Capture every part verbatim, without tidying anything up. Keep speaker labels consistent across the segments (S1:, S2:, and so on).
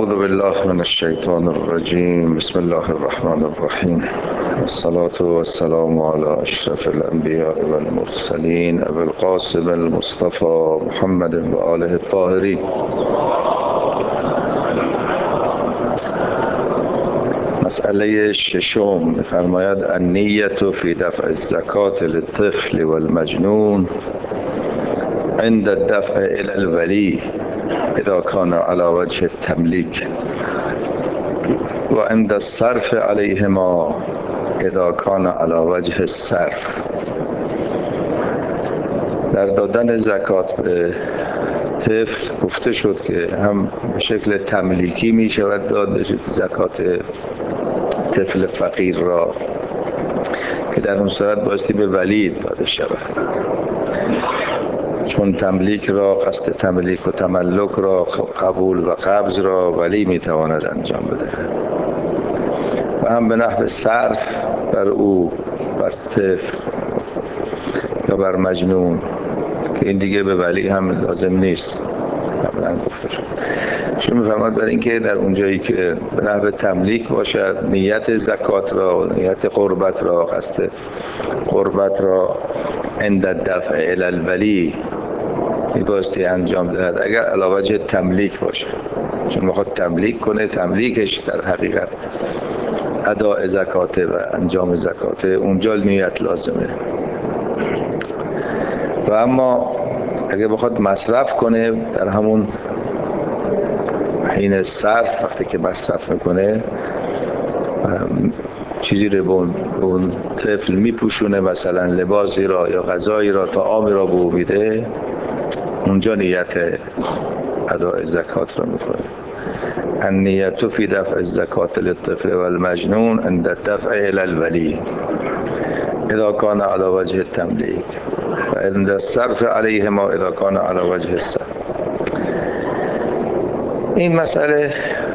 S1: اعوذ بالله من الشیطان الرجیم. بسم الله الرحمن الرحیم. الصلاة والسلام على اشرف الانبیاء والمرسلین ابی القاسم المصطفى محمد و آله الطاهرین. مسئله ششم می‌فرماید النیة فی دفع الزکاة للطفل والمجنون عند الدفع الى الولی اذا كان على وجه التملیک و عند الصرف علیهما اذا كان على وجه الصرف. در دادن زکات به طفل گفته شد که هم به شکل تملیکی می شود داده شد زکات طفل فقیر را که در اون صورت بایستی به ولی داده شود، چون تملیک را قصد تملیک و تملک را قبول و قبض را ولی می تواند انجام بده. و هم به نحو صرف بر او، بر طفل یا بر مجنون که این دیگه به ولی هم لازم نیست. قبلا گفته شد شما می‌فرماید برای اینکه در اونجایی که به نحو تملیک باشد نیت زکات را، نیت قربت را، قصد قربت را عند الدفع الی الولی میبایستی انجام دهد اگر علی وجه تملیک باشه، چون میخواد تملیک کنه. تملیکش در حقیقت اداء زکاته و انجام زکاته، اونجا نیت لازمه. و اما اگه بخواد مصرف کنه در همون حین صرف، وقتی که مصرف میکنه چیزی رو به اون طفل میپوشونه، مثلا لباسی را یا غذایی را، طعامی را به او میده، اونجا نیت اداء زکات را میکنه. النیت فی دفع الزکات للطفل والمجنون عند الدفع الی الولی اذا كان على وجه التملیک و عند الصرف علیهما اذا كان على وجه الصرف. این مسئله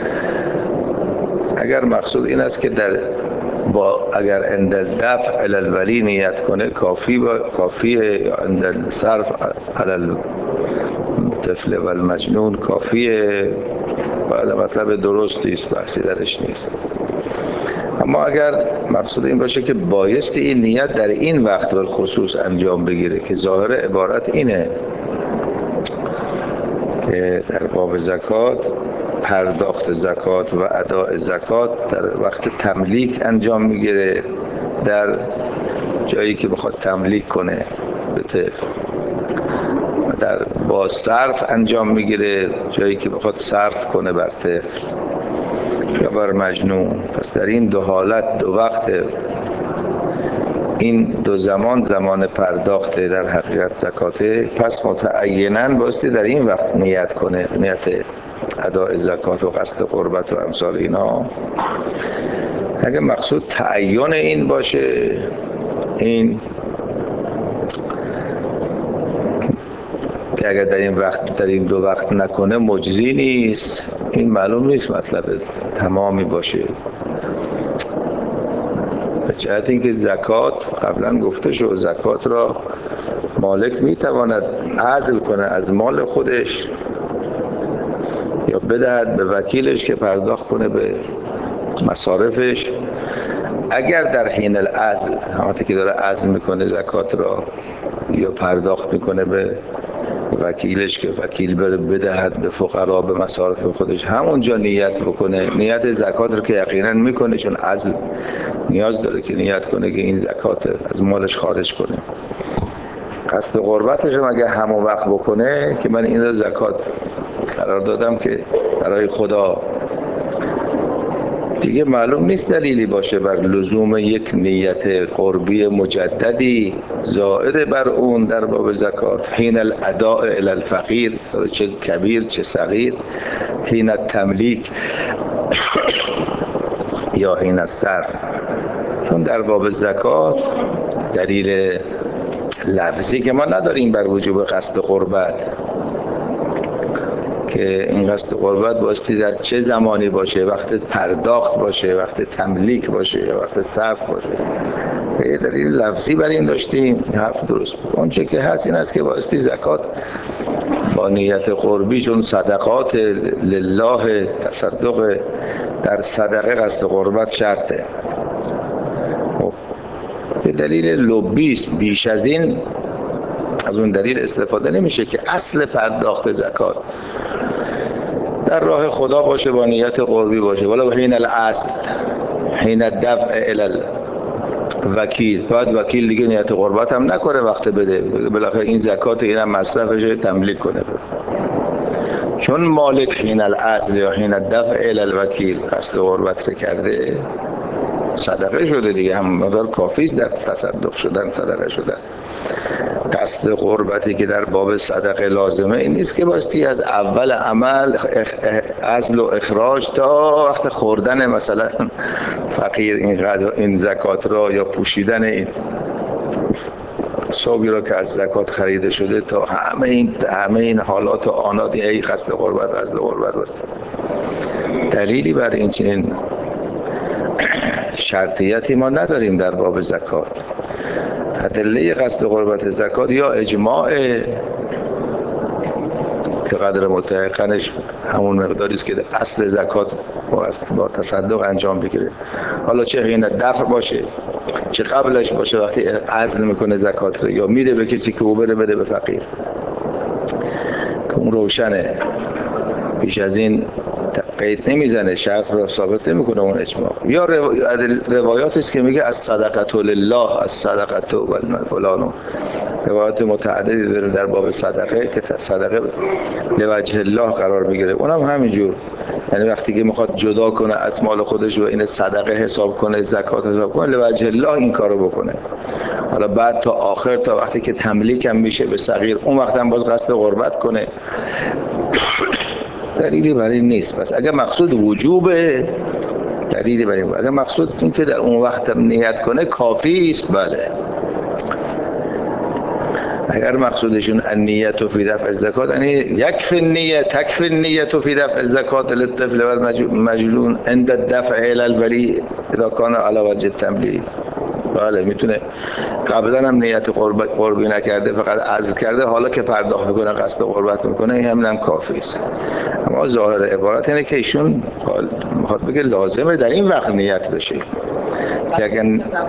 S1: اگر مقصود این است که در با اگر عند الدفع الی الولی نیت کنه کافی با کافیه، یا عند الصرف علی الطفل والمجنون کافیه، ولی مطلب درستی است، بحثی درش نیست. اما اگر مقصود این باشه که بایستی این نیت در این وقت بالخصوص انجام بگیره که ظاهر عبارت اینه که در باب زکات پرداخت زکات و اداء زکات در وقت تملیک انجام میگیره، در جایی که بخواد تملیک کنه به طفل، و در با صرف انجام میگیره جایی که بخواد صرف کنه بر طفل یا بر مجنون. پس در این دو حالت، دو وقت، این دو زمان زمان پرداخت در حقیقت زکاته، پس متعیناً بایستی در این وقت نیت کنه، نیت اداء زکات و قصد قربت و امثال اینا. اگه مقصود تعین این باشه، این که اگر در این وقت در این دو وقت نکنه مجزی نیست، این معلوم نیست مطلب تمامی باشه. به جهت اینکه زکات قبلا گفته شد زکات را مالک میتواند عزل کنه از مال خودش یا بدهد به وکیلش که پرداخت کنه به مصارفش. اگر در حین العزل، همونطور که داره عزل میکنه زکات را یا پرداخت میکنه به وکیلش که وکیل بره بدهد به فقرا به مصارف خودش، همونجا نیت بکنه، نیت زکات رو که یقینا میکنه، چون عزل نیاز داره که نیت کنه که این زکات از مالش خارج کنه. قصد قربتش رو مگه همون وقت بکنه که من این رو زکات قرار دادم که برای خدا، دیگه معلوم نیست دلیلی باشه بر لزوم یک نیت قربی مجددی زائد بر اون در باب زکات حین الاداء الی الفقیر، چه کبیر چه صغیر، حین التملیک یا حین الصرف. چون در باب زکات دلیل لفظی که ما نداریم بر وجوب قصد قربت، که این قصد قربت بایستی در چه زمانی باشه، وقت پرداخت باشه، وقت تملیک باشه یا وقت صرف باشه. یه دلیل لفظی بر این داشتیم، حرف درست بود. اون چه که هست این است که بایستی زکات با نیت قربی، چون صدقات لله، تصدق در صدقه قصد قربت شرطه. خب به دلیل لبی است، بیش از این از اون دلیل استفاده نمیشه که اصل پرداخت زکات در راه خدا باشه، با نیت قربی باشه. ولو حین الاصل، حین الدفع الی وکیل، باید وکیل دیگه نیت قربت هم نکنه وقت بده، بالاخره این زکات اینم مصرفش تملیک کنه. چون مالک حین الاصل یا حین الدفع الی الوکیل قصد قربت رو کرده، صدقه شده دیگه، هم مقدار کافی است در تصدق شدن، صدقه شدن. قصد قربتی که در باب صدقه لازمه این نیست که باستی از اول عمل اصل و اخراج تا وقت خوردن مثلا فقیر این غذا، این زکات را، یا پوشیدن این صوبی را که از زکات خریده شده، تا همه این همه این حالات و آنات ای قصد قربت قصد قربت است. دلیلی بر این چنین شرطیتی ما نداریم در باب زکات. ادله قصد قربت زکات یا اجماع که قدر متحقنش همون مقداری است که اصل زکات با تصدق انجام بگیره، حالا چه حین دفع باشه چه قبلش باشه، وقتی عزل میکنه زکات رو یا میده به کسی که او بره بده به فقیر، که اون روشنه، بیش از این قید نمیزنه، شرط رو ثابت نمیکنه اون اجماع. یا روایات است که میگه از صدقه لله، از صدقه و فلان، روایات متعددی داره در باب صدقه که صدقه لوجه الله قرار میگیره، اونم همینجور، یعنی وقتی که میخواد جدا کنه از مال خودش و این صدقه حساب کنه، زکات حساب کنه، لوجه الله این کارو بکنه. حالا بعد تا آخر، تا وقتی که تملیک هم میشه به صغیر، اون وقت هم باز قصد قربت کنه. دلیلی برای این نیست. پس اگر مقصود وجوبه، دلیلی برای این، اگر مقصود این که در اون وقت نیت کنه کافی است، بله. اگر مقصودشون النیت فی دفع الزکات، یعنی یکفی النیت تکفی النیت فی دفع الزکات للطفل والمجنون عند الدفع الی الولی اذا کان علی وجه التملیک، بله میتونه قبلا هم نیت قرب قربی نکرده، فقط عزل کرده، حالا که پرداخت میکنه قصد قربت میکنه، این هم کافی است. اما ظاهر عبارت اینه که ایشون میخواد بگه لازمه در این وقت نیت بشه که اگر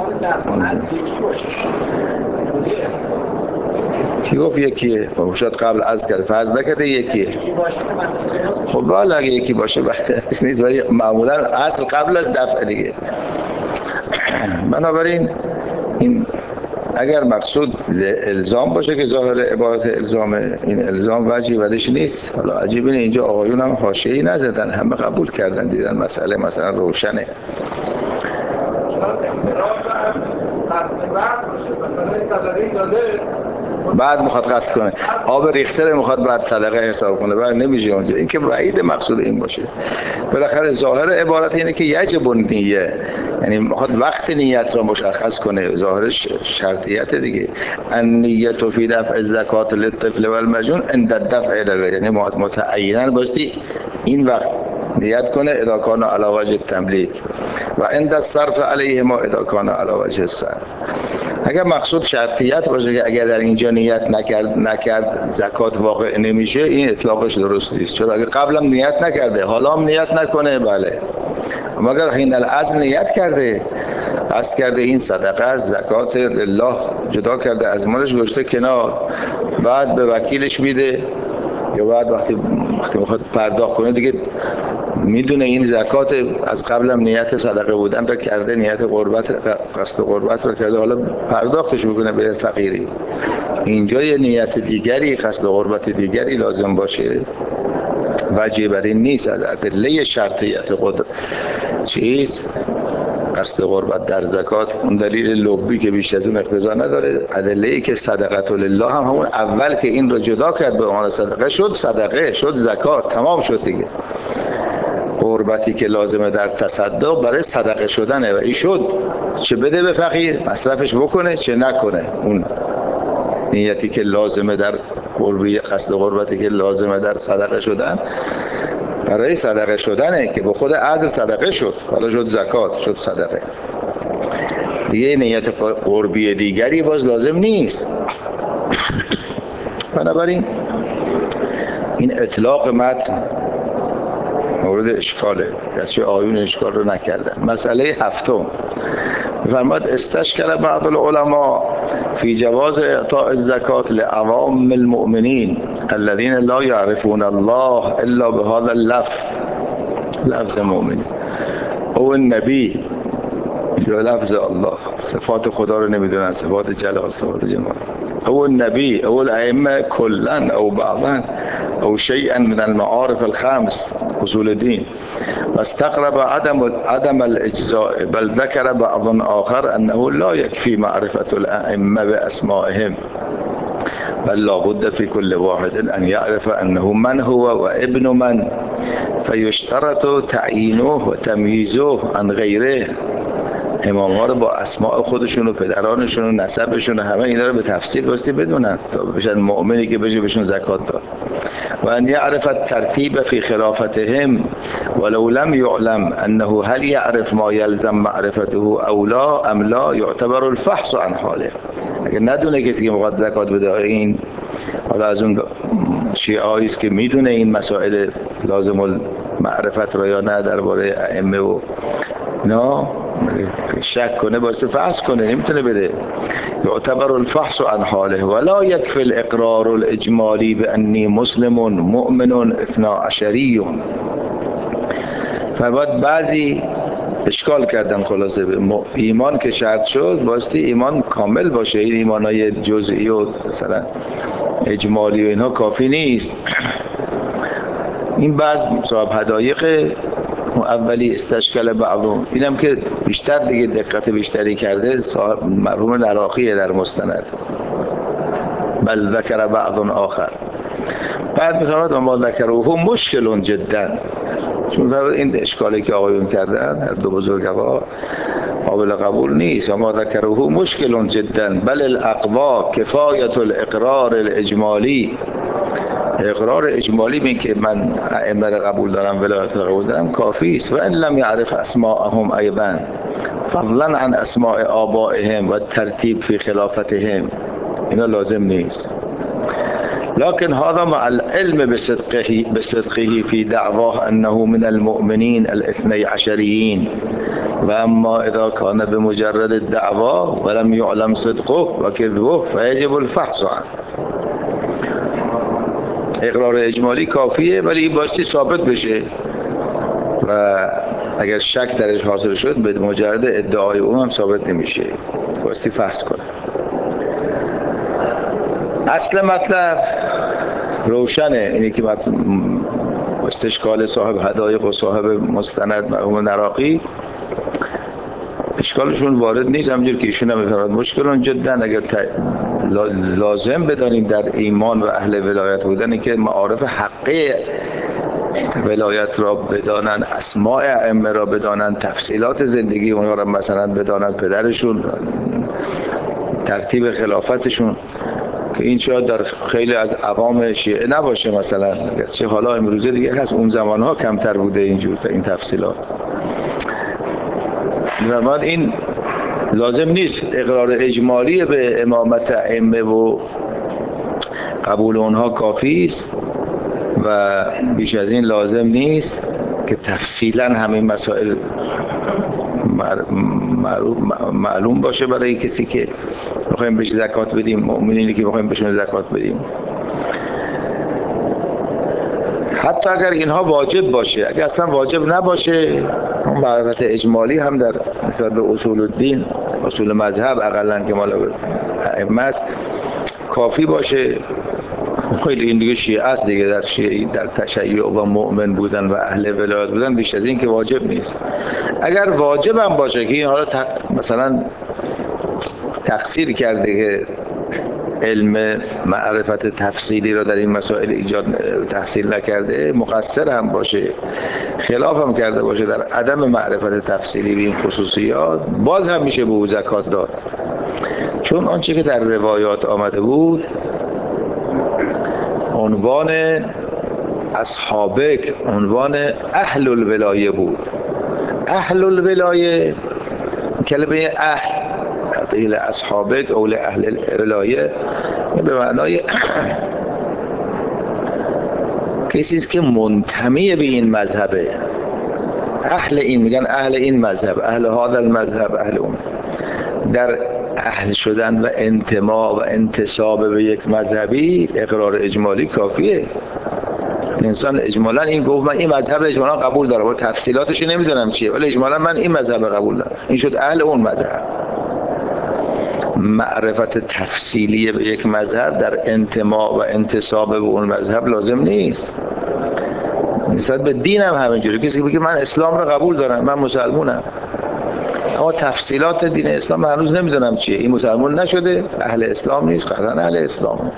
S1: کی گفت یکیه؟ شاید قبل عزل کرده، فرض نکرده یکیه. خب بالا اگه یکی باشه بحث نیست، ولی معمولا عزل قبل از دفع دیگه. بنابراین این اگر مقصود الزام باشه که ظاهر عبارت الزامه، این الزام وجهی برش نیست. حالا عجیب اینه اینجا آقایون هم حاشیه‌ای نزدن، همه قبول کردن، دیدن مسئله مثلا روشنه. بعد میخواد قصد کنه آب ریختر، میخواد بعد صدقه حساب کنه، بعد نمیشه اونجا. این که بعید مقصود این باشه. بالاخره ظاهر عبارت اینه که یجب النیه، یعنی میخواد وقت نیت را مشخص کنه، ظاهرش شرطیت دیگه. النیت فی دفع الزکات للطفل والمجنون عند الدفع الی، یعنی متعینا باستی این وقت نیت کنه اذا کان علی وجه التملیک و عند الصرف علیه ما اذا کان علی وجه الصرف. اگر مقصود شرطیت باشه که اگر در اینجا نیت نکرد نکرد زکات واقع نمیشه، این اطلاقش درست نیست. چرا اگر قبلا نیت نکرده حالا هم نیت نکنه، بله. اما اگر حین العزل نیت کرده، قصد کرده این صدقه از زکات لله جدا کرده، از مالش گذاشته کنار، بعد به وکیلش میده، یا بعد وقتی وقتی میخواد پرداخت کنه دیگه میدونه این زکات، از قبل هم نیت صدقه بودن را کرده، نیت قربت قصد قربت را کرده، حالا پرداختش میکنه به فقیری. اینجا یه نیت دیگری، قصد قربت دیگری لازم باشه، وجه بر این نیست. از ادله شرطیت قدر چیز قصد قربت در زکات، اون دلیل لبی که بیش از اون اقتضا نداره. ادله‌ای که صدقه لله هم همون اول که این رو جدا کرد به عنوان صدقه، شد صدقه، شد زکات، تمام شد دیگه. قربتی که لازمه در تصدق برای صدقه شدنه و این شد، چه بده به فقیر مصرفش بکنه چه نکنه. اون نیتی که لازمه در قربی، قصد قربتی که لازمه در صدقه شدن برای صدقه شدنه که به خود عزل صدقه شد، حالا شد زکات، شد صدقه دیگه. نیت قربی دیگری باز لازم نیست. بنابراین این اطلاق متن مورد اشکاله، گرچه آیون اشکال رو نکردن. مسئله هفتم فرماد استشکل بعض العلماء فی جواز اعطاء الزکات لعوام المؤمنین الذين لا يعرفون الله الا بهذا اللفظ، لفظ مؤمن او النبی یا لفظ الله، صفات خدا رو نمیدونن، صفات جلال، صفات جمال، او النبی او الائمه کلا او بعضا او شیئا من المعارف الخمس اصول الدین واستقرب عدم عدم الاجزاء بل ذكر بعض آخر انه لا يكفي معرفة الائمه باسمائهم بل لا بد في كل واحد ان يعرف انه من هو وابن من فيشترط تعيينه وتمييزه عن غيره. امام ها رو با اسماء خودشون و پدرانشون و نسبشون و همه اینا رو به تفصیل باستی بدونن تا بشن مؤمنی که بشه بهشون زکات داد. و ان یعرف الترتیب فی خلافتهم ولو لم یعلم انه هل یعرف ما یلزم معرفته او لا ام لا یعتبر الفحص عن حاله. اگه ندونه کسی که میخواد زکات بده این حالا از اون شیعه‌ای است که میدونه این مسائل لازم المعرفت را یا نه درباره ائمه و نه شک کنه باشه فحص کنه نمیتونه بده. یعتبر الفحص عن حاله ولا يكفي الاقرار الاجمالی بانی مسلم مؤمن اثنا عشری. فرمود بعضی اشکال کردن خلاصه ایمان که شرط شد باستی ایمان کامل باشه، این ایمانای جزئی و مثلا اجمالی و اینها کافی نیست. این بعض صاحب حدایق اولی استشکل بعضم، اینم که بیشتر دیگه دقت بیشتری کرده صاحب مرحوم عراقی در مستند بل ذکر بعض آخر. بعد می‌فرماد اما ذکره مشکل جدا، چون این اشکالی که آقایون کردن هر دو بزرگوار قابل قبول نیست. اما ذکره مشکل جدا بل الاقوا کفایت الاقرار الاجمالی، اقرار اجمالی بین که من ائمه را قبول دارم ولایت را قبول دارم کافی است. و ان لم يعرف اسماءهم ایضا فضلا عن اسماء آبائهم و ترتیب فی خلافتهم، اینا لازم نیست. لكن هذا مع العلم بصدقه بصدقه في دعواه انه من المؤمنين الاثني عشريين، واما اذا كان بمجرد الدعوى ولم يعلم صدقه وكذبه فيجب الفحص عنه. اقرار اجمالی کافیه ولی باستی ثابت بشه و اگر شک درش حاصل شد به مجرد ادعای اون هم ثابت نمیشه، باستی فحص کنه. اصل مطلب روشنه، اینی که استشکال صاحب حدایق و صاحب مستند مرحوم عراقی اشکالشون وارد نیست، همونجور که ایشون هم می‌فرماد مشکلون جدا. اگر لازم بدانیم در ایمان و اهل ولایت بودن که معارف حقه ولایت را بدانن، اسماء ائمه را بدانن، تفصیلات زندگی اونها را مثلا بدانن، پدرشون، ترتیب خلافتشون، که این شاید در خیلی از عوام شیعه نباشه مثلا، چه حالا امروزه دیگه هست، اون زمانها کمتر بوده اینجور این تفصیلات. بعد این لازم نیست اقرار اجمالی به امامت ائمه و قبول اونها کافی است و بیش از این لازم نیست که تفصیلا همین مسائل معلوم باشه برای کسی که بخوایم بهش زکات بدیم، مؤمنینی که بخوایم بهشون زکات بدیم. حتی اگر اینها واجب باشه، اگر اصلا واجب نباشه، اون معرفت اجمالی هم در نسبت به اصول الدین، اصول مذهب اقلن که مال ائمه است کافی باشه. خیلی این دیگه شیعه است دیگه، در شیعه در تشیع و مؤمن بودن و اهل ولایت بودن بیش از این که واجب نیست. اگر واجب هم باشه که این حالا تق... مثلا تقصیر کرده که علم معرفت تفصیلی را در این مسائل ایجاد تحصیل نکرده، مقصر هم باشه، خلاف هم کرده باشه در عدم معرفت تفصیلی به این خصوصیات، باز هم میشه به او زکات داد. چون آنچه که در روایات آمده بود عنوان اصحابک، عنوان اهل الولایه بود. اهل الولایه، کلمه اهل قیل اصحابک اول اهل الولایه به معنای کسی است که منتمی به این مذهبه، اهل این، میگن اهل این مذهب، اهل هذا المذهب، اهل اون. در اهل شدن و انتماء و انتساب به یک مذهبی اقرار اجمالی کافیه. انسان اجمالا این گفت من این مذهب اجمالا قبول دارم، ولی تفصیلاتش نمیدونم چیه، ولی اجمالا من این مذهب قبول دارم، این شد اهل اون مذهب. معرفت تفصیلی به یک مذهب در انتماء و انتساب به اون مذهب لازم نیست. نسبت به دین هم همینجوری، کسی بگه من اسلام رو قبول دارم، من مسلمونم، اما تفصیلات دین اسلام من هنوز نمیدونم چیه، این مسلمان نشده، اهل اسلام نیست، قطعا اهل اسلام.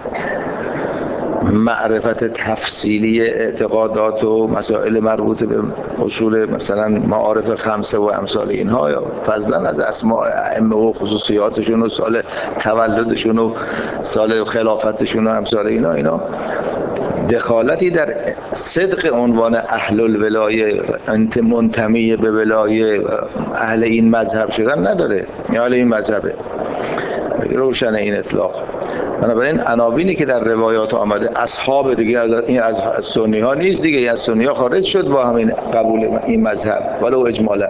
S1: معرفت تفصیلی اعتقادات و مسائل مربوط به اصول مثلا معارف خمسه و امثال اینها، یا فضلا از اسماء ائمه و خصوصیاتشون و سال تولدشون و سال خلافتشون و امثال اینا، اینا دخالتی در صدق عنوان اهل الولایه، انت منتمی به ولایه، اهل این مذهب شدن نداره. اهل این مذهبه، روشن این اطلاق. بنابراین عناوینی که در روایات آمده اصحاب دیگه از این از سنی ها نیست دیگه، از سنی ها خارج شد با همین قبول این مذهب ولو اجمالا،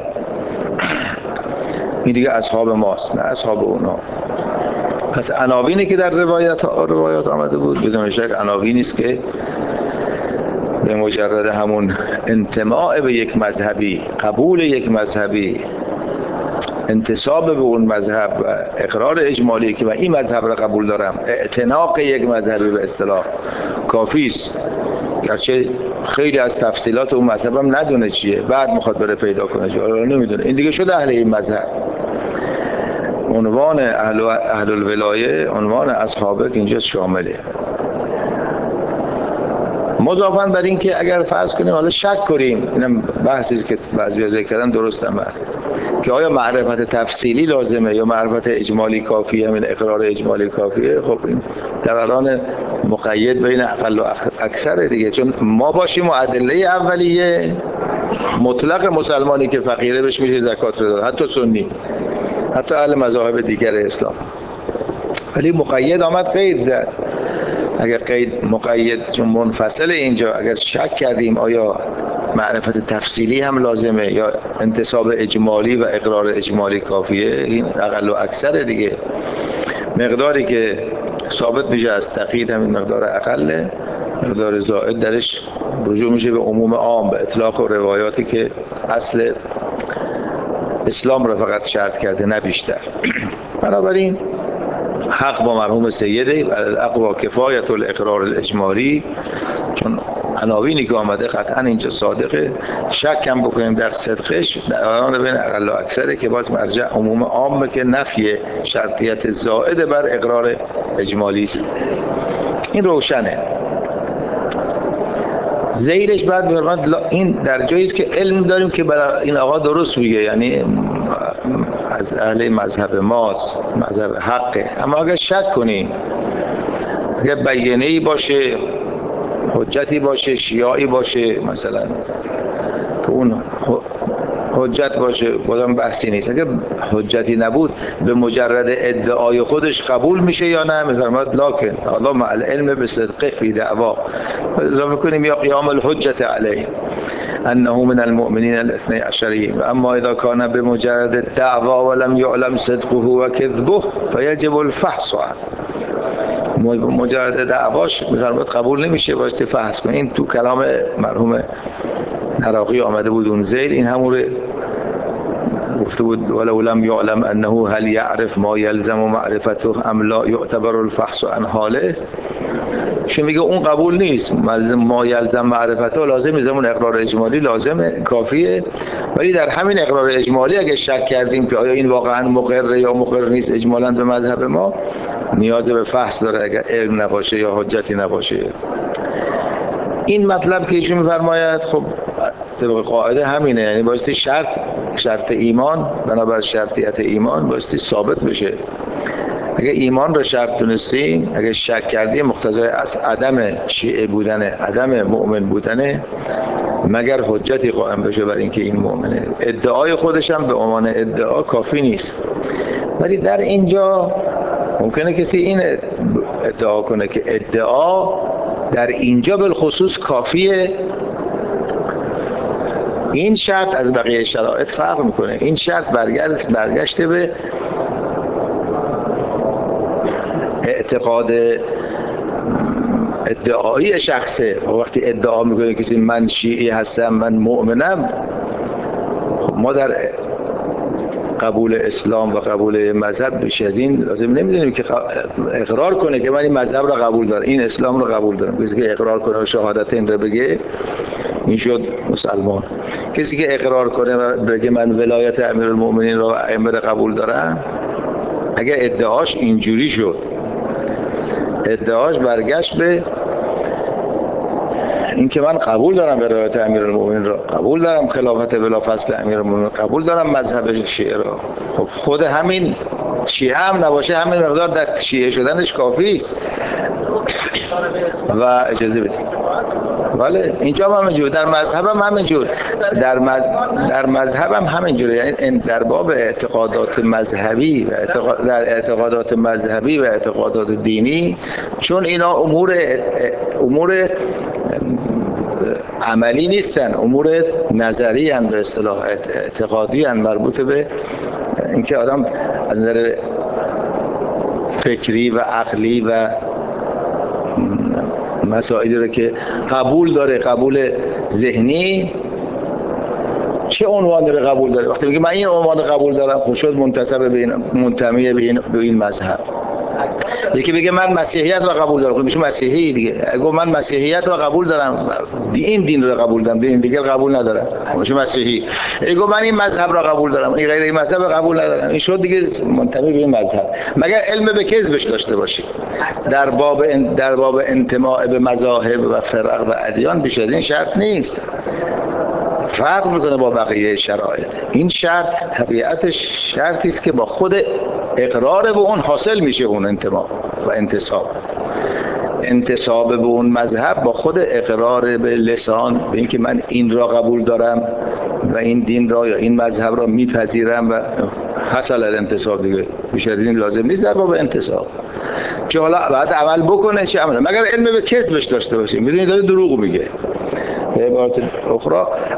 S1: این دیگه اصحاب ماست نه اصحاب اونها. پس عناوینی که در روایات روایات آمده بود بدون شک عناوینی است که به مجرد همون انتماء به یک مذهبی، قبول یک مذهبی، انتساب به اون مذهب و اقرار اجمالی که من این مذهب را قبول دارم، اعتناق یک مذهبی به اصطلاح کافی است. گرچه خیلی از تفصیلات اون مذهب هم ندونه چیه، بعد میخواد بره پیدا کنه جا نمیدونه، این دیگه شده اهل این مذهب. عنوان اهل اهل الولایه، عنوان اصحابه که اینجا شامله. مضافاً بر این که اگر فرض کنیم حالا شک کنیم، اینم بحثی که بعضی‌ها ذکر کردن درست هم هست، که آیا معرفت تفصیلی لازمه یا معرفت اجمالی کافیه، همین اقرار اجمالی کافیه، خب این دوران مقید بین اقل و اکثر دیگه. چون ما باشیم و ادله اولیه مطلق مسلمانی که فقیره بهش میشه زکات رو داد، حتی سنی، حتی اهل مذاهب دیگر اسلام. ولی مقید آمد قید زد. اگر قید مقید چون منفصل اینجا، اگر شک کردیم آیا معرفت تفصیلی هم لازمه یا انتساب اجمالی و اقرار اجمالی کافیه، این اقل و اکثر دیگه. مقداری که ثابت میشه از تقیید همین مقدار اقله، مقدار زائد درش رجوع میشه به عموم عام، به اطلاق و روایاتی که اصل اسلام رو فقط شرط کرده نه بیشتر. بنابراین حق با مرحوم سیده و الاقوا کفایت الاقرار الاجمالی، چون عناوینی که آمده قطعا اینجا صادقه، شک هم بکنیم در صدقش در آن بین اقل و اکثره که باز مرجع عموم عامه که نفی شرطیت زائد بر اقرار اجمالی است. این روشنه. زیرش بعد می‌فرماید این در جایی است که علم داریم که برای این آقا درست میگه، یعنی از اهل مذهب ماست، مذهب حقه، اما اگر شک کنیم، اگر بیانیه‌ای باشه، حجتی باشه، شیعی باشه مثلا، که اون حجت باشه بازم بحثی نیست، اگر حجتی نبود به مجرد ادعای خودش قبول میشه یا نه؟ میفرماید لکن الله مع العلم بصدقه فی دعوا، اضافه کنیم یا قیام الحجت علیه انه من المؤمنین الاثنی عشرین، و اما اذا کان بمجرد الدعوا ولم یعلم صدقه و کذبه فیجب الفحص عنه. مجرد دعواش میفرماید قبول نمیشه، بایستی فحص کنیم. این تو کلام مرحوم عراقی آمده بود اون زیر، این همون گفته بود ولو لم یعلم انه هل یعرف ما یلزم معرفته ام لا یعتبر الفحص عن حاله. چون میگه اون قبول نیست، ملزم ما یلزم معرفته لازم نیست، اون اقرار اجمالی لازمه کافیه. ولی در همین اقرار اجمالی اگه شک کردیم که آیا این واقعا مقر یا مقر نیست اجمالا به مذهب ما، نیاز به فحص داره اگر علم نباشه یا حجتی نباشه. این مطلب که ایشون میفرماید خب طبق قاعده همینه، یعنی بایستی شرط شرط ایمان بنابر شرطیت ایمان بایستی ثابت بشه. اگه ایمان رو شرط دونستیم، اگه شک کردیم مقتضای اصل عدم شیعه بودنه، عدم مؤمن بودنه، مگر حجتی قائم بشه بر اینکه این مؤمنه. ادعای خودش هم به عنوان ادعا کافی نیست. ولی در اینجا ممکنه کسی این ادعا کنه که ادعا در اینجا بالخصوص کافیه این شرط از بقیه شرایط فرق میکنه. این شرط برگشت برگشته به اعتقاد ادعایی شخصه. وقتی ادعا میکنه کسی من شیعی هستم، من مؤمنم، ما در قبول اسلام و قبول مذهب بیش از این لازم نمیدونیم که اقرار کنه که من این مذهب را قبول دارم، این اسلام را قبول دارم. کسی که اقرار کنه و شهادت این را بگه این شد مسلمان. کسی که اقرار کنه و بگه من ولایت امیرالمؤمنین را و ائمه را قبول دارم، اگه ادعاش اینجوری شد، ادعاش برگشت به این که من قبول دارم ولایت امیرالمؤمنین را، قبول دارم خلافت بلافاصله امیرالمؤمنین، قبول دارم مذهب شیعه را. خب خود همین شیعه هم نباشه، همین مقدار در شیعه شدنش کافی است. و اجازه بدید ولی اینجا هم همینجور، در مذهب هم همینجور، در مذ... در مذهب هم همینجوره. یعنی در باب اعتقادات مذهبی و اعتقاد... در اعتقادات مذهبی و اعتقادات دینی، چون اینا امور امور عملی نیستن، امور نظری ان، به اصطلاح اعتقادی ان، مربوط به اینکه آدم از نظر فکری و عقلی و مسائلی رو که قبول داره، قبول ذهنی، چه عنوان داره قبول داره. وقتی میگه من این عنوان قبول دارم، خب شد منتسب به این، منتمی به این به این مذهب. یکی بگه من مسیحیت را قبول دارم، خب میشه مسیحی دیگه. اگه من مسیحیت را قبول دارم، این دین را قبول دارم، دین دیگه قبول ندارم، میشه مسیحی. اگه من این مذهب را قبول دارم، این غیر این مذهب را قبول ندارم، این شد دیگه منتمی به این مذهب. مگر علم به کذبش داشته باشی. در باب در باب انتماء به مذاهب و فرق و ادیان بیش از این شرط نیست. فرق میکنه با بقیه شرایط. این شرط طبیعتش شرطی است که با خود اقرار به اون حاصل میشه، اون انتماء و انتساب. انتساب به اون مذهب با خود اقرار به لسان به اینکه من این را قبول دارم و این دین را یا این مذهب را میپذیرم و حاصل الانتساب دیگه. بیش از این لازم نیست در باب انتساب. چه حالا بعد عمل بکنه چه عمل، مگر علم به کذبش داشته باشه. میدونید داره دروغ میگه. به عبارت اخرى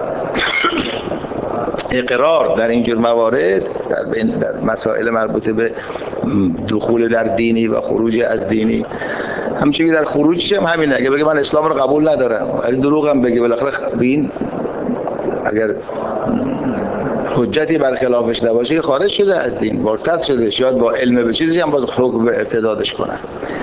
S1: اقرار در اینجور موارد، در, در مسائل مربوط به دخول در دینی و خروج از دینی، همچنین در خروجش هم همینه. اگه بگه من اسلام رو قبول ندارم، ولی دروغ هم بگه، بالاخره بین اگر حجتی برخلافش نباشه خارج شده از دین، مرتد شده. شاید با علم به چیزی هم باز حکم به ارتدادش کنن.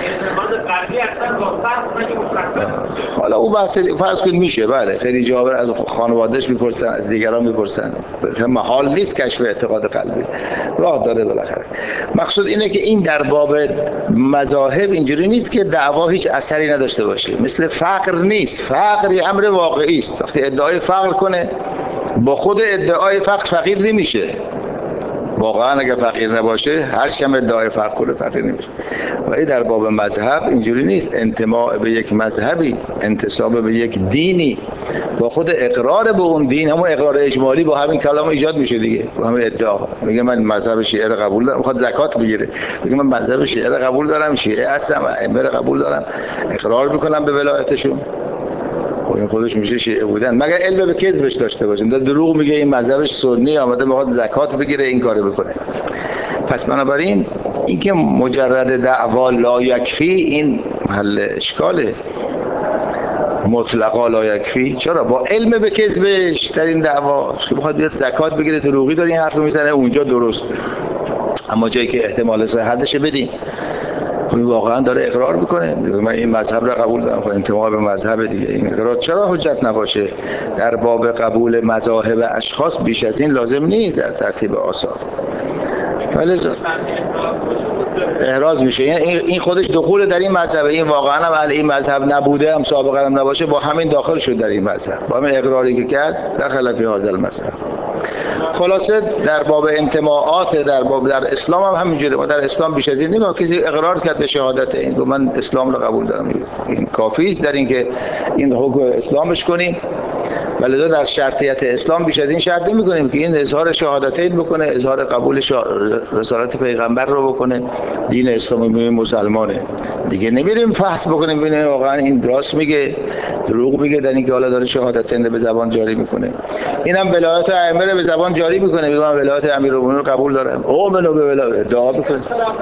S1: حالا او بحث فرض کنید میشه، بله خیلی جابر از خانوادهش میپرسن، از دیگران میپرسن، محال نیست کشف اعتقاد قلبی، راه داره بالاخره. مقصود اینه که این در باب مذاهب اینجوری نیست که دعوا هیچ اثری نداشته باشه. مثل فقر نیست، فقر یه امر واقعی است. وقتی ادعای فقر کنه، با خود ادعای فقر فقیر نمیشه. واقعا اگه فقیر نباشه، هر چم ادعای فقر کنه فقیر نمیشه. ولی در باب مذهب اینجوری نیست. انتماء به یک مذهبی، انتساب به یک دینی، با خود اقرار به اون دین، همون اقرار اجمالی با همین کلام ایجاد میشه دیگه، با همین ادعا. میگه من مذهب شیعه رو قبول دارم، میخواد زکات بگیره، میگه من مذهب شیعه رو قبول دارم، شیعه هستم، ائمه رو قبول دارم، اقرار میکنم به ولایتشون. خب این خودش میشه شیعه بودن، مگر علم به کذبش داشته باشیم. داره دروغ میگه، این مذهبش سنی، آمده میخواد زکات بگیره، این کارو بکنه. پس بنابراین اینکه مجرد دعوا لا یکفی، این محل اشکاله. مطلقا لا یکفی. چرا؟ با علم به کذبش در این دعوا که بخواد بیاد زکات بگیره، دروغی داره این حرفو میزنه، اونجا درسته، اما جایی که احتمال صحتش بدیم، این واقعا داره اقرار میکنه من این مذهب را قبول دارم، خب انتماء به مذهب دیگه، این اقرار چرا حجت نباشه؟ در باب قبول مذاهب اشخاص بیش از این لازم نیست در ترتیب آثار. ولی احراز میشه. این خودش دخول در این مذهب، این واقعا هم اهل این مذهب نبوده، هم سابقا هم نباشه، با همین داخل شد در این مذهب، با همین اقراری که کرد دخل فی هذا المذهب. خلاصه در باب انتماعات، در باب در اسلام هم همینجوره. ما در اسلام بیش از این نمیگه کسی اقرار کرد به شهادت این، گفت من اسلام رو قبول دارم، این کافی است در اینکه این حکم اسلامش کنیم ولذا در شرطیت اسلام بیش از این شرط نمی‌کنیم که این اظهار شهادتین بکنه، اظهار قبول شا... رسالت پیغمبر رو بکنه، دین اسلامی مسلمانه. دیگه نمیریم فحص بکنیم ببینیم واقعا این راست میگه دروغ میگه در اینکه حالا داره شهادتین رو به زبان جاری میکنه. اینم ولایت ائمه رو به زبان جاری میکنه، میگه من ولایت امیرالمومنین رو قبول دارم، اومنو به ولایت ادعا میکنه.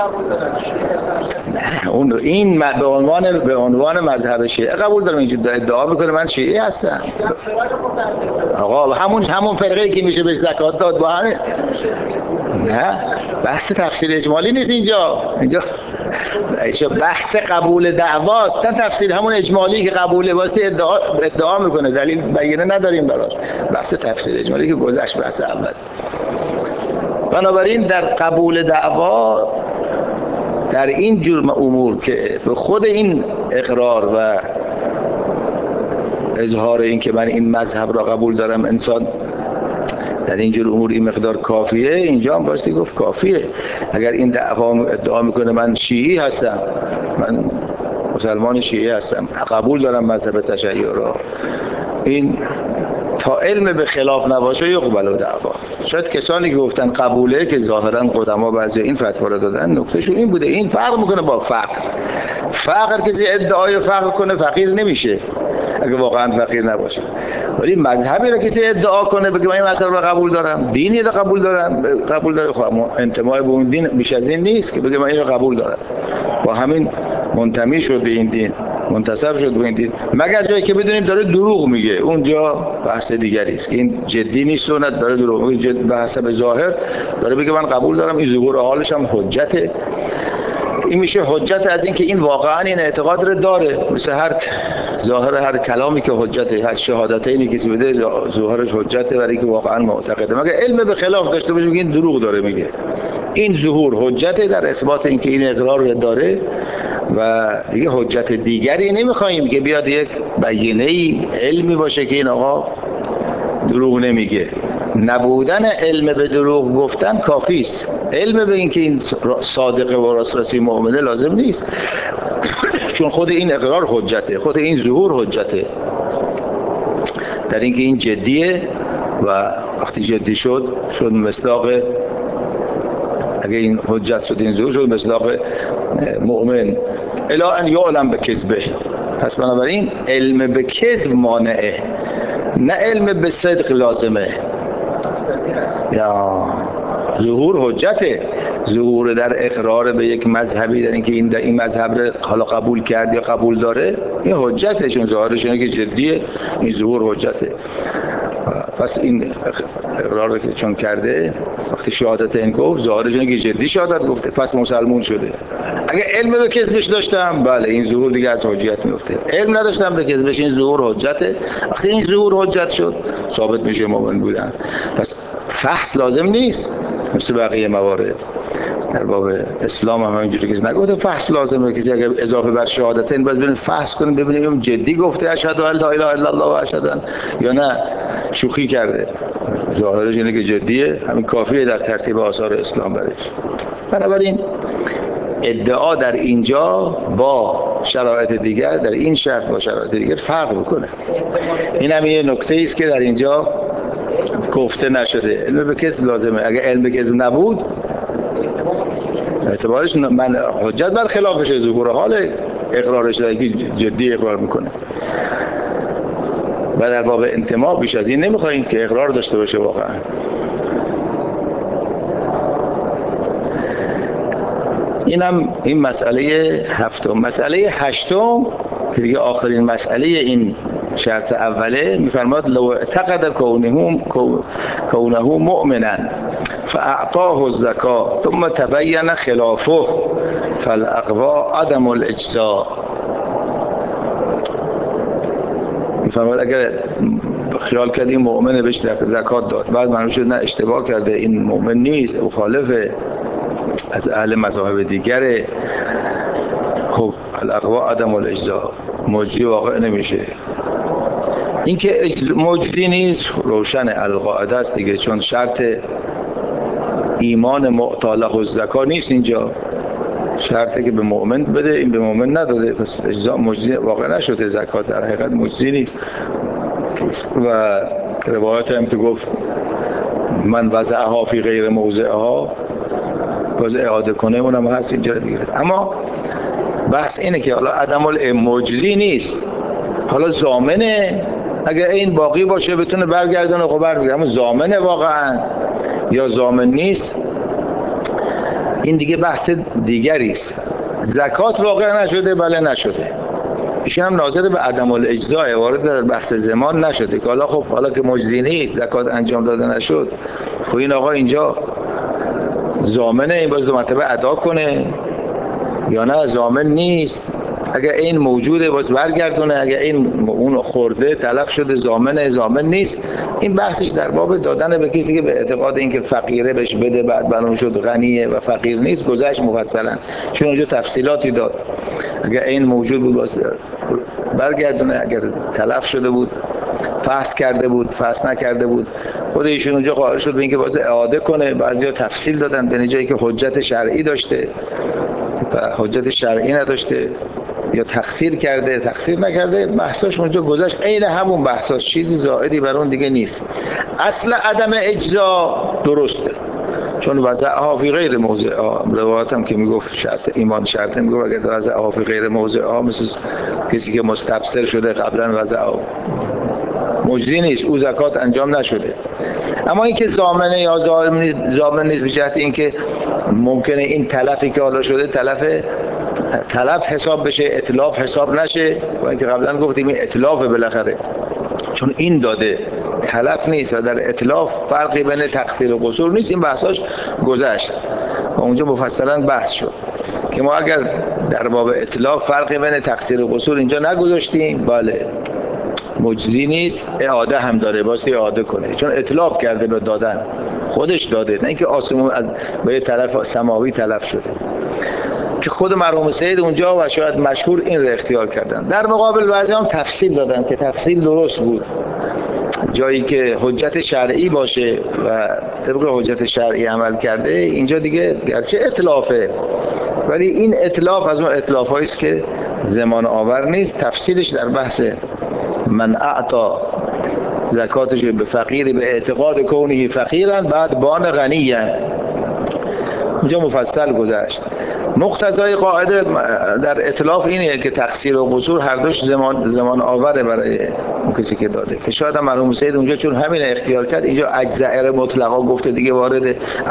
S1: نه اون این به عنوان به عنوان مذهب شیعه قبول دارم، اینجوری ادعا میکنه من شیعه هستم. آقا همون همون فرقه که میشه به زکات داد با همه. نه بحث تفسیر اجمالی نیست اینجا، اینجا بحث قبول دعواست، نه تفسیر همون اجمالی که قبوله واسه ادعا ادعا میکنه، دلیل بینه نداریم براش. بحث تفسیر اجمالی که گذشت بحث اول. بنابراین در قبول دعوا در این جور امور که به خود این اقرار و اظهار این که من این مذهب را قبول دارم انسان در اینجور امور این مقدار کافیه، اینجا هم باستی گفت کافیه. اگر این دعوا ادعا میکنه من شیعی هستم، من مسلمان شیعی هستم، قبول دارم مذهب تشیع را، این تا علم به خلاف نباشه یقبل و دعوا. شاید کسانی که گفتن قبوله که ظاهرا قدما بعضی این فتوا را دادن، نکتهشون این بوده این فرق میکنه با فقر. فقر کسی ادعای فقر کنه فقیر نمیشه اگه واقعا فقیر نباشه، ولی مذهبی را کسی ادعا کنه بگه من این مذهب را قبول دارم، دینی را قبول دارم، قبول داره، خب انتماء به اون دین بیش از این نیست که بگه من این را قبول دارم، با همین منتمی شد به این دین، منتسب شد به این دین، مگر جایی که بدونیم داره دروغ میگه، اونجا بحث دیگری است که این جدی نیست و نه داره دروغ میگه، به حسب ظاهر داره بگه من قبول دارم، این ظهور حالش هم حجته. این میشه حجت از این که این واقعا این اعتقاد رو داره، مثل هر ظاهر هر کلامی که حجته، هر شهادتینی کسی بده ظاهرش حجته برای اینکه واقعا معتقده، مگر علم به خلاف داشته باشه این دروغ داره میگه. این ظهور حجته در اثبات اینکه این اقرار رو داره و دیگه حجت دیگری نمیخوایم که بیاد یک بیانیه‌ای علمی باشه که این آقا دروغ نمیگه. نبودن علم به دروغ گفتن کافی است. علم به این که این صادقه و راست مؤمنه لازم نیست، چون خود این اقرار حجته، خود این ظهور حجته در اینکه این جدیه و وقتی جدی شد شد مصداق، اگه این حجت شد این ظهور شد مصداق مؤمن الی ان یعلم به کذبه. پس بنابراین علم به کذب مانعه، نه علم به صدق لازمه. یا ظهور حجته، ظهور در اقرار به یک مذهبی در اینکه این در این مذهب رو حالا قبول کرد یا قبول داره، این حجته، چون ظاهرش اینه که جدیه، این ظهور حجته. پس این اقرار رو که چون کرده وقتی شهادت این گفت ظاهرش اینه که جدی شهادت گفته، پس مسلمون شده. اگه علم به کذبش داشتم بله این ظهور دیگه از حجیت میفته، علم نداشتم به کذبش این ظهور حجته، وقتی این ظهور حجت شد ثابت میشه مؤمن بودن. پس فحص لازم نیست مثل بقیه موارد. در باب اسلام هم همینجوری که نگفته فحص لازمه، کسی اگه اضافه بر شهادتین باید ببینیم فحص کنیم ببینیم جدی گفته اشهد ان لا اله الا الله و اشهد یا نه شوخی کرده. ظاهرش اینه که جدیه، همین کافیه در ترتیب آثار اسلام برش. بنابراین ادعا در اینجا با شرایط دیگر، در این شرط با شرایط دیگر فرق میکنه. این هم یه نکته است که در اینجا گفته نشده. علم به کذب لازمه، اگه علم به کذب نبود اعتبارش من حجت بر خلافش، ظهور حال اقرارش در که جدی اقرار میکنه. و در باب انتماء بیش از این نمیخوایم که اقرار داشته باشه واقعا. اینم این مسئله هفتم. مسئله هشتم که دیگه آخرین مسئله این شرط اوله، میفرماد لو اعتقد کونه کونه مؤمنا فاعطاه الزکاة ثم تبین خلافه فالاقوا عدم الاجزاء. میفرماد اگر خیال کردی مؤمنه بهش زکات داد، بعد معلوم شد نه اشتباه کرده، این مؤمن نیست، مخالفه، از اهل مذاهب دیگره، خب الاقوا عدم الاجزاء، مجزی واقع نمیشه. این که مجزی نیست روشن القاعده است دیگه، چون شرط ایمان معطاله الزکا نیست اینجا، شرطی که به مؤمن بده، این به مؤمن نداده، پس اجزاء مجزی واقع نشده، زکات در حقیقت مجزی نیست. و روایت هم که گفت من وضعها فی غیر موضعها، باز اعاده کنه اونم هست اینجا دیگه. اما بحث اینه که حالا عدم المجزی نیست، حالا ضامنه، اگه این باقی باشه بتونه برگردونه خب برمیگرده، اما ضامنه واقعا یا ضامن نیست، این دیگه بحث دیگری است. زکات واقعا نشده، بله نشده، ایشون هم ناظر به عدم الاجزاء، وارد در بحث زمان نشده که حالا خب حالا که مجزی نیست، زکات انجام داده نشد، خب این آقا اینجا ضامنه این باز دو مرتبه ادا کنه یا نه ضامن نیست؟ اگر این موجوده باز برگردونه، اگر این اون خورده تلف شده ضامنه ضامن نیست. این بحثش در باب دادن به کسی که به اعتقاد اینکه فقیره بهش بده بعد معلوم شد غنیه و فقیر نیست گذشت مفصلا، چون اونجا تفصیلاتی داد. اگر این موجود بود باز برگردونه، اگر تلف شده بود فحص کرده بود فحص نکرده بود، خود ایشون اونجا قائل شد به اینکه باز اعاده کنه. بعضیا تفصیل دادن به جایی که حجت شرعی داشته و حجت شرعی نداشته، یا تقصیر کرده تقصیر نکرده، بحثاش اونجا گذشت، عین همون بحثاش، چیزی زائدی بر اون دیگه نیست. اصل عدم اجزا درسته، چون وضعها فی غیر موضعها، روایت هم که میگفت شرط ایمان شرطه، میگفت اگر وضعها فی غیر موضعها، مثل کسی که مستبصر شده قبلا وضعها مجزی نیست، او زکات انجام نشده. اما اینکه ضامنه یا ضامن نیست به جهت اینکه ممکنه این تلفی که حالا شده تلف تلف حساب بشه، اتلاف حساب نشه، و اینکه قبلا گفتیم این اتلافه بالاخره، چون این داده تلف نیست و در اتلاف فرقی بین تقصیر و قصور نیست. این بحثاش گذشت و اونجا مفصلا بحث شد که ما اگر در باب اتلاف فرقی بین تقصیر و قصور اینجا نگذاشتیم، بله مجزی نیست، اعاده هم داره، باید اعاده کنه، چون اتلاف کرده به دادن، خودش داده، نه اینکه آسمون از به یه طرف سماوی تلف شده، که خود مرحوم سید اونجا و شاید مشهور این رو اختیار کردن. در مقابل بعضی هم تفصیل دادن که تفصیل درست بود، جایی که حجت شرعی باشه و طبق حجت شرعی عمل کرده، اینجا دیگه گرچه اتلافه ولی این اتلاف از اون اتلافایی است که زمان آور نیست. تفصیلش در بحث من اعطا زکاتش به فقیری به اعتقاد کونه فقیرن بعد بان غنیان، اونجا مفصل گذشت. مقتضای قاعده در اتلاف اینه که تقصیر و قصور هر دوش زمان زمان آوره برای اون کسی که داده، که شاید هم مرحوم سید اونجا چون همین اختیار کرد، اینجا اجزاء مطلقا گفته دیگه، وارد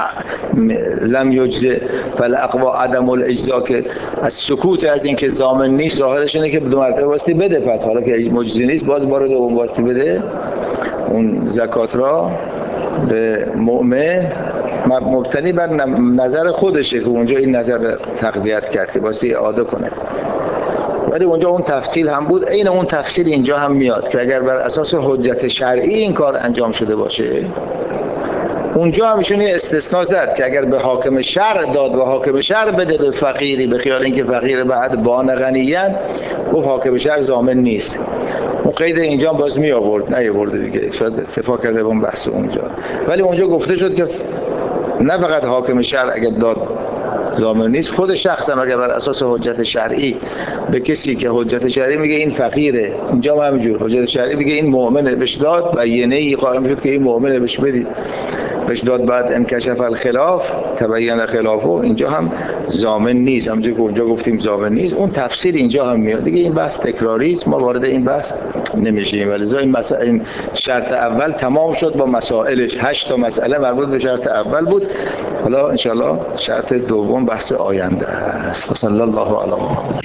S1: لم یجزه فالاقوا عدم الاجزا، که از سکوت از این که ضامن نیست ظاهرش اینه که دو مرتبه واسطی بده، پس حالا که مجزی نیست باز بار دوم واسطی بده اون زکات را به مؤمن، مبتنی بر نظر خودشه که اونجا این نظر تقویت کرد که واسه اعاده کنه. ولی اونجا اون تفصیل هم بود، عین اون تفصیل اینجا هم میاد که اگر بر اساس حجت شرعی این کار انجام شده باشه، اونجا هم ایشون استثناء زد که اگر به حاکم شرع داد و حاکم شرع بده به فقیری به خیال اینکه فقیر بعد بان غنیان، گفت حاکم شرع ضامن نیست. اون قید اینجا باز می آورد، نه آورد دیگه، شاید اتفاق کرده با اون بحث اونجا، ولی اونجا گفته شد که نه فقط حاکم شرع اگر داد ضامن نیست، خود شخص هم اگر بر اساس حجت شرعی به کسی که حجت شرعی میگه این فقیره، اینجا هم همینجور حجت شرعی میگه این مؤمنه بهش داد، بیانیه‌ای قائم شد که این مؤمنه بهش بدید، بهش داد، بعد انکشف الخلاف تبین خلافه، اینجا هم ضامن نیست، همونجوری که اونجا گفتیم ضامن نیست. اون تفسیر اینجا هم میاد دیگه. این بحث تکراری است، ما وارد این بحث نمیشیم، ولی این مسئله، این شرط اول تمام شد با مسائلش، هشت تا مسئله مربوط به شرط اول بود. حالا ان شاء الله شرط دوم بحث آینده است. صلی الله علیه و